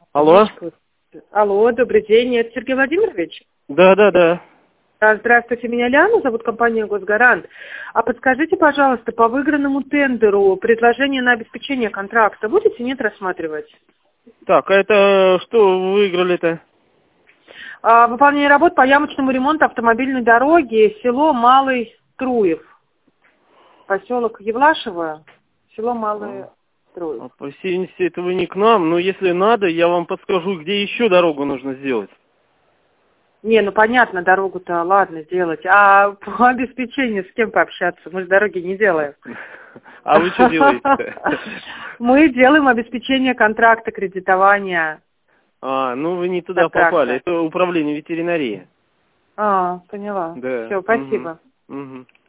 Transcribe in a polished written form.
Алло? Алло, добрый день, это Сергей Владимирович? Да. Здравствуйте, меня Ляна, зовут компания «Госгарант». А подскажите, пожалуйста, по выигранному тендеру предложение на обеспечение контракта будете, нет, рассматривать? Так, а это что вы выиграли-то? Выполнение работ по ямочному ремонту автомобильной дороги, село Малый Струев, поселок Евлашево, село Малый Струев. А по всей видимости, это вы не к нам, но если надо, я вам подскажу, где еще дорогу нужно сделать. Не, ну понятно, дорогу-то ладно сделать. А по обеспечению с кем пообщаться? Мы же дороги не делаем. А вы что делаете? Мы делаем обеспечение контракта кредитования. Ну вы не туда попали, это управление ветеринарии. Поняла. Да. Все, спасибо. Угу.